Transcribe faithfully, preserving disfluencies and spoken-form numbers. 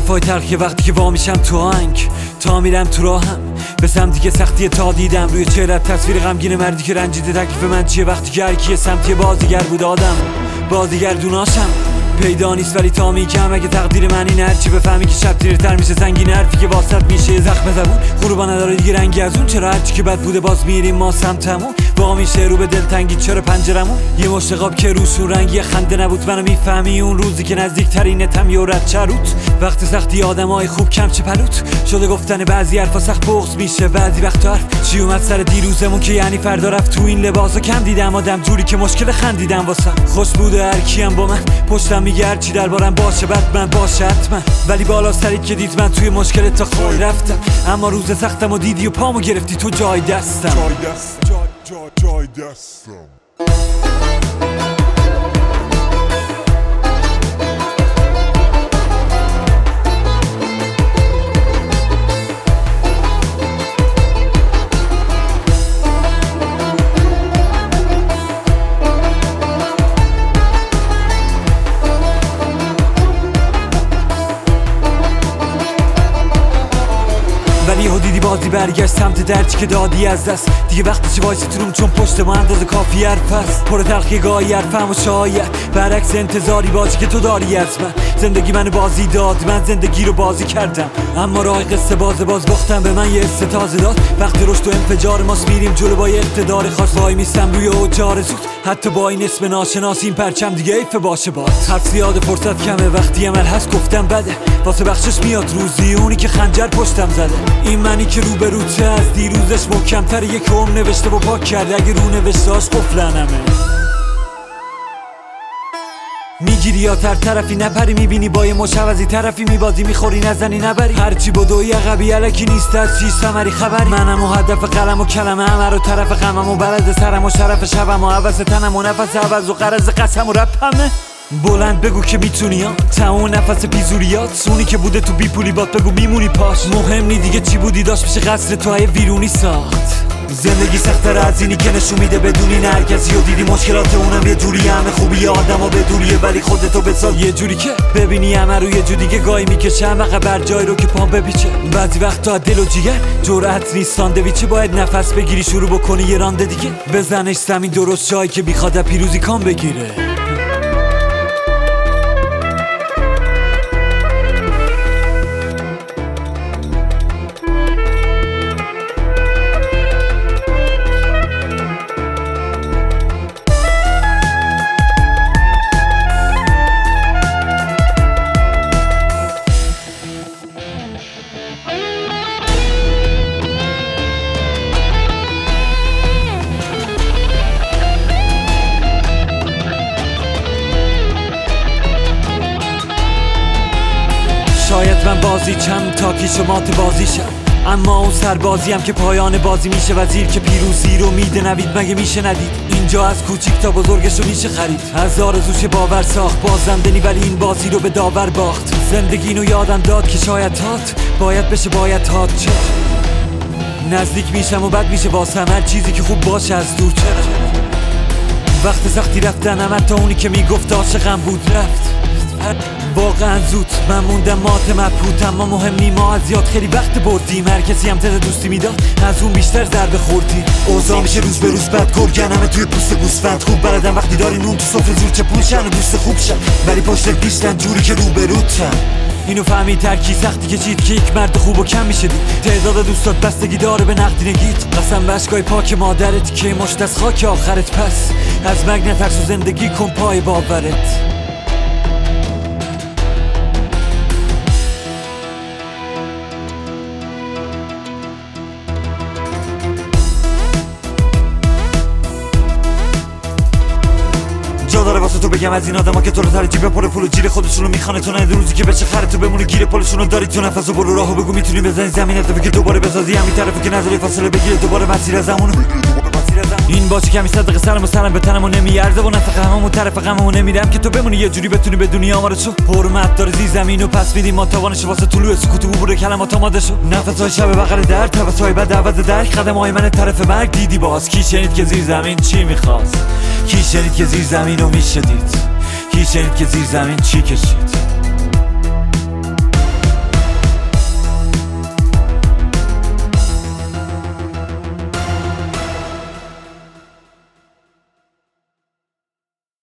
حرفای تلخی وقتی که وا میشم تو آهنگ، تا میرم تو راهم به سمتی که سختی تا دیدم روی چهرت تصویر غمگین مردی که رنجیده. تکلیف من چیه وقتی که هر کی سمتی بازیگر بود آدم بازیگر دوناشم پیدا نیست، ولی تا میگم اگه تقدیر من این هرچی بفهمی که شب تیرتر میشه زنگین حرفی که واسط میشه زخم زبون غروبا نداره دیگه رنگی از اون. چرا هرچی که بد بوده باز میریم ما سمتمون با میشه رو به دلتنگی چرا پنجرمون یه مشتقاب که روشون رنگی خنده نبود. منو میفهمی اون روزی که نزدیک ترینتم یه رد چروت وقت سختی آدمای خوب کم چه پلوت شده گفتن بعضی حرفا سخت بغض میشه بعضی وقتا چی اومد سر دیروزمون که یعنی فردا رفت. تو این لباسا کم دیدم آدم جوری که مشکل خندیدم واسم خوش بوده هر کیم با من پشتم میگه هرچی دربارم باشه بعد من باشه حتما، ولی بالا سرید که دید من توی مشکل تا خول رفتم. اما روز سختم و دیدی و پامو گرفتی تو جای دستم جای دست جای جای جای دستم. ولی یهو دیدی بازی برگشت سمت درچی که دادی از دست دیگه وقتی چه وایسی تو روم چون پشت ما اندازه کافی حرف هست پر تلخی گاهی حرفم و شاید برعکس انتظاری بازی که تو داری از من. زندگی منو بازی داد من زندگی رو بازی کردم اما راه قصه باز باز باختم به من یه حس تازه داد. وقتی رشد و انفجار ماست میریم جلو با یه اقتدار خاص وای میستم روی اوج آرزوت حتی با این اسم ناشناس این پرچم دیگه ایف باشه باد. حرف زیاد فرصت کمه وقتی عمل هست گفتم بده واسه بخشش میاد روزی اونی که خنجر پشتم زده. این منی که رو به رو چه از دیروزش محکم‌تر یک عمر نوشته و پاک کرده اگه رو نوشتهاش قفلنمه. میگیری یا تر طرفی نپری میبینی با یه مشوزی طرفی میبازی میخوری نزنی نبری هرچی بدوی عقبی علکی نیست از چیز ثمری خبری. منم و هدف قلم و کلمه همه رو طرف غمم و بلد سرم و شرف شبم و عوض تنم و نفس عوض و قرض قسم و رپمه. بلند بگو که میتونی ها تمام نفس پیزوریات اونی که بوده تو بی پولی بات بگو میمونی پاش مهم نی دیگه چی بودی داشت میشه قصر تو های ویرونی ساخت. زندگی سخت‌تر از اینی که نشون میده بدونی نه هرکسی و دیدی مشکلات اونم یه جوری همه خوبی آدم و بدونیه ولی خودتو بساز یه جوری که ببینی همه رو یه جو دیگه گاهی میکشه همه بر جای رو که پام بپیچه. بعضی وقتا دل و جیگر جرأت نیست ساندویچه باید نفس بگیری شروع بکنی یه رانده دیگه بزنش زمین درست جایی که بیخواد پیروزی کام بگیره. شاید من بازی چم تا کیشمات بازیشم اما اون سربازیم که پایان بازی میشه و زیر که پیروزی رو میده نوید مگه میشه ندید. اینجا از کوچیک تا بزرگش رو میشه خرید از آرزوش باور ساخت بازندنی ولی این بازی رو به داور باخت. زندگی اینو یادم داد که شاید تات باید بشه باید تات چه نزدیک میشم و بد میشه واسم هر چیزی که خوب باشه از دور چرا وقت سختی رفتنم حتی اونی که میگفت عاشقم بود رفت واقعا زود من موندم مات مبهوت اما مهم نی ما از یاد خیلی وقت بردیم هر کسی هم تز دوستی میداد از اون بیشتر ضربه خوردیم. اوضاع میشه روز به روز بد گرگنمه توی پوست گوسفند خوب بلدم وقتی داری نون تو سفره زور چه پول شن و دوست خوب شن ولی پشت پیشتن جوری که رو به روتن. اینو فهمید ترکی سختی که چید که یک مرد خوب و کم میشه دید تعداد دوستات بستگی داره به نقدینگیت قسم به اشکای پاک مادرت که مشت از خاک آخرت پس از مرگ نترس و زندگی کن پای باورت. جا داره واسه تو بگم از این آدما که تو رو سر جیب پر پول و جیل خودشونو میخوانه تو نه روزی که بشه خره تو بمونی گیر پولشونو داری تو نفسو برو راهو بگو میتونی بزنی زمین اتفاقی که دوباره بسازی همین طرفی که نذاری فاصله بگیره دوباره مسیر زمونو این باشه کمی صدق سرمو سرم به تنمو نمیارزه و نفق هممون طرف غممو نمیرم که تو بمونی یه جوری بتونی بدونی آمار چو حرمت داره زی زمینو پس میدیم ما توانش واسه طلوع سکوت عبور کلمات آماده شو نفسای شب بغل در تبسای بعد عوض درک قدمای من طرف مرگ دیدی باز کی شنید که زیر زمین چی میخواست کی شنید که زیر زمینو میشدید کی شنید که زیر زمین چی کشید.